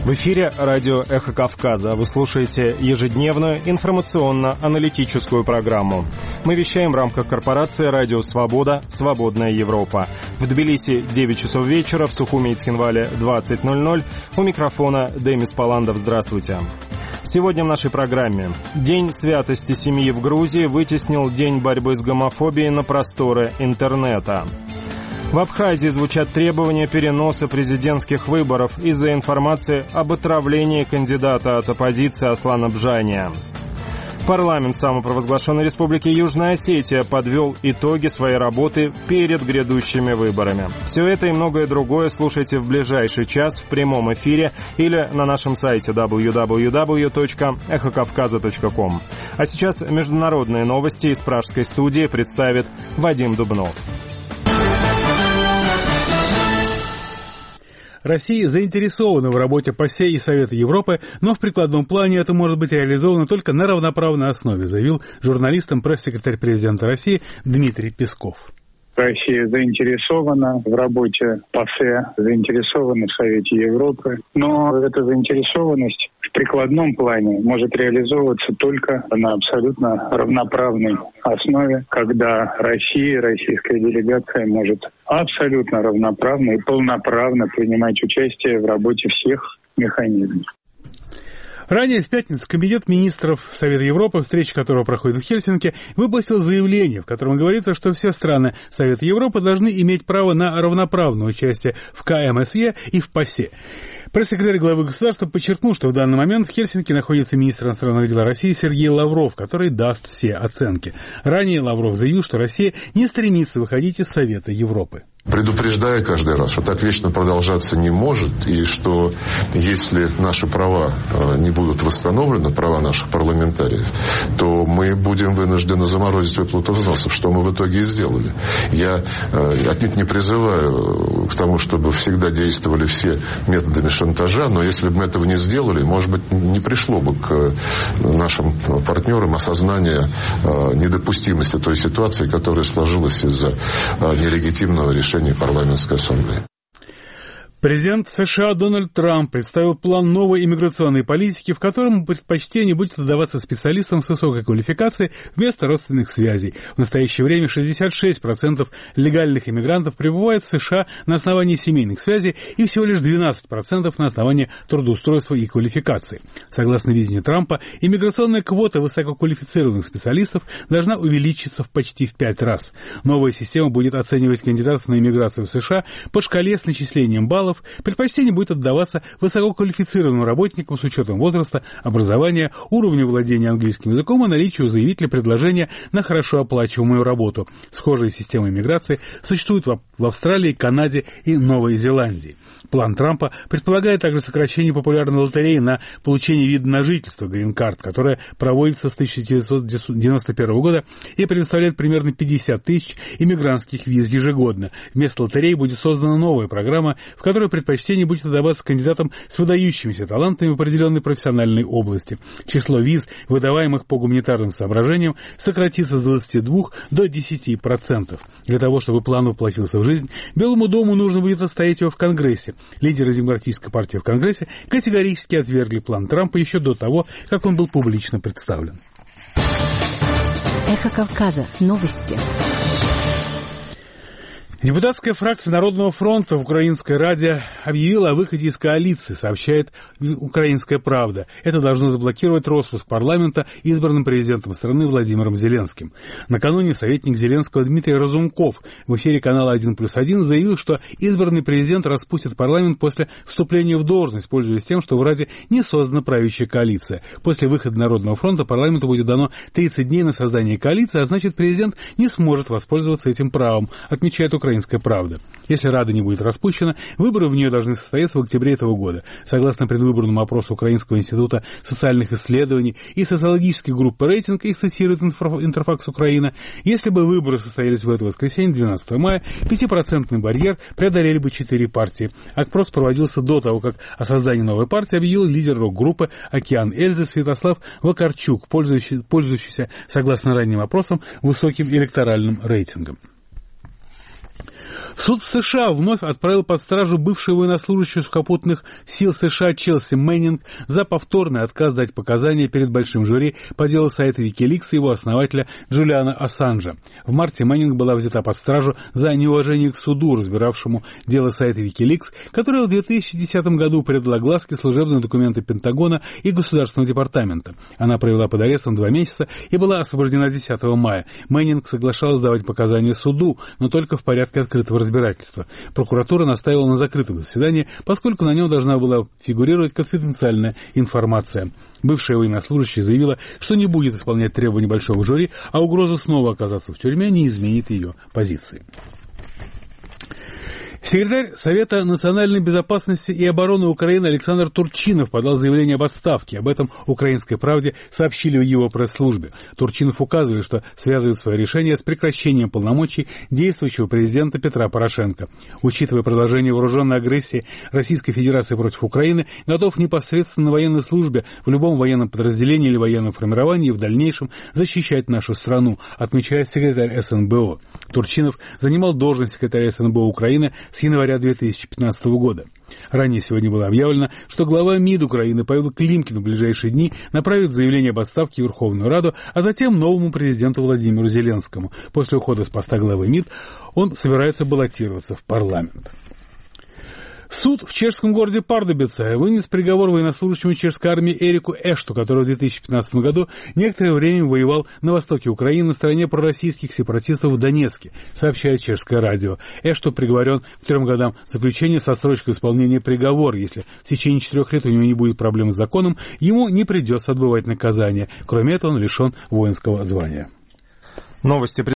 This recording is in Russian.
В эфире радио «Эхо Кавказа». Вы слушаете ежедневную информационно-аналитическую программу. Мы вещаем в рамках корпорации «Радио Свобода. Свободная Европа». В Тбилиси 9 часов вечера, в Сухуми и Цхинвале 20:00. У микрофона Демис Паландов. Здравствуйте. Сегодня в нашей программе. День святости семьи в Грузии вытеснил День борьбы с гомофобией на просторы интернета. В Абхазии звучат требования переноса президентских выборов из-за информации об отравлении кандидата от оппозиции Аслана Бжания. Парламент самопровозглашенной республики Южная Осетия подвел итоги своей работы перед грядущими выборами. Все это и многое другое слушайте в ближайший час в прямом эфире или на нашем сайте www.эхокавказа.ком. А сейчас международные новости из пражской студии представит Вадим Дубнов. Россия заинтересована в работе ПАСЕ и Совета Европы, но в прикладном плане это может быть реализовано только на равноправной основе, заявил журналистам пресс-секретарь президента России Дмитрий Песков. Россия заинтересована в работе ПАСЕ, заинтересована в Совете Европы, но эта заинтересованность в прикладном плане может реализовываться только на абсолютно равноправной основе, когда Россия, российская делегация может абсолютно равноправно и полноправно принимать участие в работе всех механизмов. Ранее в пятницу Комитет министров Совета Европы, встреча которого проходит в Хельсинки, выпустил заявление, в котором говорится, что все страны Совета Европы должны иметь право на равноправное участие в КМСЕ и в ПАСЕ. Пресс-секретарь главы государства подчеркнул, что в данный момент в Хельсинки находится министр иностранных дел России Сергей Лавров, который даст все оценки. Ранее Лавров заявил, что Россия не стремится выходить из Совета Европы. Предупреждая каждый раз, что так вечно продолжаться не может, и что если наши права не будут восстановлены, права наших парламентариев, то мы будем вынуждены заморозить выплату взносов, что мы в итоге и сделали. Я отнюдь не призываю к тому, чтобы всегда действовали все методами шантажа, но если бы мы этого не сделали, может быть, не пришло бы к нашим партнерам осознание недопустимости той ситуации, которая сложилась из-за нелегитимного решения парламентской ассамблеи. Президент США Дональд Трамп представил план новой иммиграционной политики, в котором предпочтение будет отдаваться специалистам с высокой квалификацией вместо родственных связей. В настоящее время 66% легальных иммигрантов пребывают в США на основании семейных связей и всего лишь 12% на основании трудоустройства и квалификации. Согласно видению Трампа, иммиграционная квота высококвалифицированных специалистов должна увеличиться почти в 5 раз. Новая система будет оценивать кандидатов на иммиграцию в США по шкале с начислением баллов. Предпочтение будет отдаваться высококвалифицированным работникам с учетом возраста, образования, уровня владения английским языком и наличия у заявителя предложения на хорошо оплачиваемую работу. Схожие системы иммиграции существуют в Австралии, Канаде и Новой Зеландии. План Трампа предполагает также сокращение популярной лотереи на получение вида на жительство «Грин-карт», которая проводится с 1991 года и предоставляет примерно 50 тысяч иммигрантских виз ежегодно. Вместо лотереи будет создана новая программа, в которой предпочтение будет отдаваться кандидатам с выдающимися талантами в определенной профессиональной области. Число виз, выдаваемых по гуманитарным соображениям, сократится с 22 до 10%. Для того, чтобы план воплотился в жизнь, Белому дому нужно будет отстоять его в Конгрессе. Лидеры Демократической партии в Конгрессе категорически отвергли план Трампа еще до того, как он был публично представлен. Эхо Кавказа. Новости. Депутатская фракция Народного фронта в Украинской Раде объявила о выходе из коалиции, сообщает «Украинская правда». Это должно заблокировать распуск парламента избранным президентом страны Владимиром Зеленским. Накануне советник Зеленского Дмитрий Разумков в эфире канала 1+1 заявил, что избранный президент распустит парламент после вступления в должность, пользуясь тем, что в Раде не создана правящая коалиция. После выхода Народного фронта парламенту будет дано 30 дней на создание коалиции, а значит, президент не сможет воспользоваться этим правом, отмечает «Украинская правда». Если Рада не будет распущена, выборы в нее должны состояться в октябре этого года. Согласно предвыборному опросу Украинского института социальных исследований и социологической группы «Рейтинг», их цитирует Интерфакс Украина, если бы выборы состоялись в это воскресенье, 12 мая, 5% барьер преодолели бы 4 партии. Опрос проводился до того, как о создании новой партии объявил лидер рок-группы «Океан Эльзы» Святослав Вакарчук, пользующийся, согласно ранним опросам, высоким электоральным рейтингом. Суд в США вновь отправил под стражу бывшего военнослужащего сухопутных сил США Челси Мэннинг за повторный отказ дать показания перед большим жюри по делу сайта Wikileaks и его основателя Джулиана Ассанжа. В марте Мэннинг была взята под стражу за неуважение к суду, разбиравшему дело сайта Wikileaks, которое в 2010 году предало огласке служебные документы Пентагона и Государственного департамента. Она провела под арестом 2 месяца и была освобождена 10 мая. Мэннинг соглашалась давать показания суду, но только в порядке открытого разбирательства. Прокуратура настаивала на закрытом заседании, поскольку на нем должна была фигурировать конфиденциальная информация. Бывшая военнослужащая заявила, что не будет исполнять требования большого жюри, а угроза снова оказаться в тюрьме не изменит ее позиции. Секретарь Совета национальной безопасности и обороны Украины Александр Турчинов подал заявление об отставке. Об этом «Украинской правде» сообщили в его пресс-службе. Турчинов указывает, что связывает свое решение с прекращением полномочий действующего президента Петра Порошенко. Учитывая продолжение вооруженной агрессии Российской Федерации против Украины, готов непосредственно на военной службе в любом военном подразделении или военном формировании в дальнейшем защищать нашу страну, отмечает секретарь СНБО. Турчинов занимал должность секретаря СНБО Украины с января 2015 года. Ранее сегодня было объявлено, что глава МИД Украины Павел Климкин в ближайшие дни направит заявление об отставке в Верховную Раду, а затем новому президенту Владимиру Зеленскому. После ухода с поста главы МИД он собирается баллотироваться в парламент. Суд в чешском городе Пардубице вынес приговор военнослужащему чешской армии Эрику Эшту, который в 2015 году некоторое время воевал на востоке Украины на стороне пророссийских сепаратистов в Донецке, сообщает чешское радио. Эшту приговорен к 3 годам заключения со отсрочкой исполнения приговора. Если в течение 4 лет у него не будет проблем с законом, ему не придется отбывать наказание. Кроме этого, он лишен воинского звания. Новости